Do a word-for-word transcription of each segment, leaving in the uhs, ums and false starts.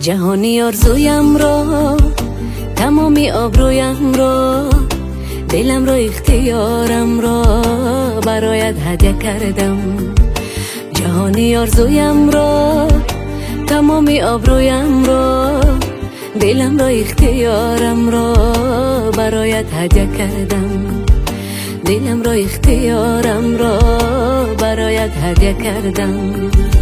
جهانی آرزویم را، تمامی آبرویم را، دلم را اختیارم را برایت هدیه کردم. جهانی آرزویم را، تمامی آبرویم را، دلم را اختیارم را برایت هدیه کردم. دلم را اختیارم را برایت هدیه کردم.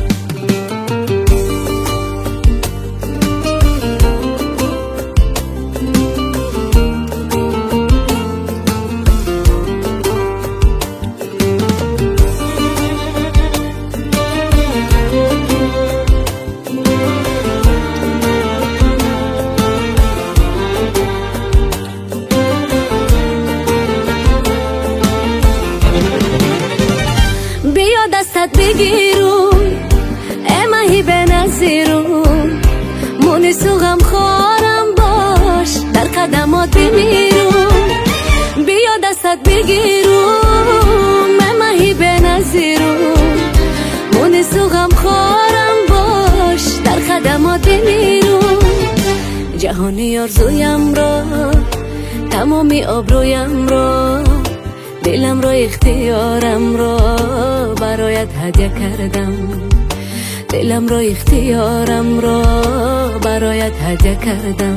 دستت بگیرون ای ماهی بنظیرون، مونس و غم خارم باش در قدمات بمیرون. بیا دستت بگیرون ای ماهی بنظیرون، مونس و غم خارم باش در قدمات بمیرون. جهانی آرزویم را، تمامی آبرویم را، دلم را اختیارم را برایت هدیه کردم. دلم را اختیارم را برایت هدیه کردم.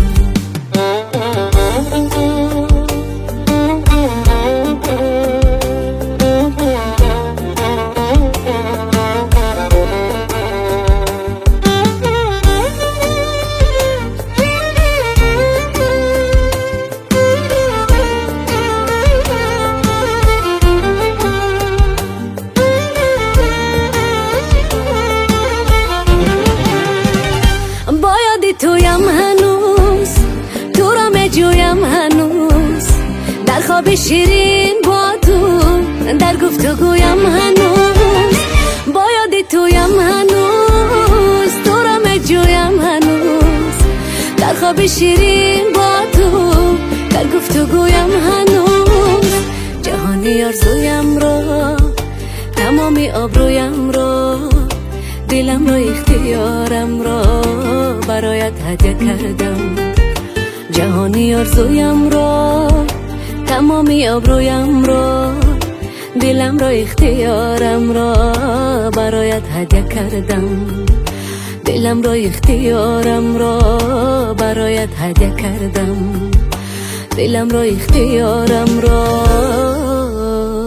تویم هنوز، تو را می جویم هنوز، در خواب شیرین با تو، در گفتگویم هنوز. با یاد تویم هنوز، تو را می جویم هنوز، در خواب شیرین با تو، در گفتگویم هنوز. جهانی آرزویم را، تمامی آبرویم را، دلم را اختیارم را برایت هدیه کردم. جهانی آرزویم را، تمامی آبرویم را، دلم را اختیارم را برایت هدیه کردم. دلم را اختیارم را برایت هدیه کردم. دلم را اختیارم را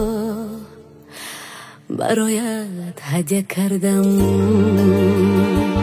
برایت هدیه کردم.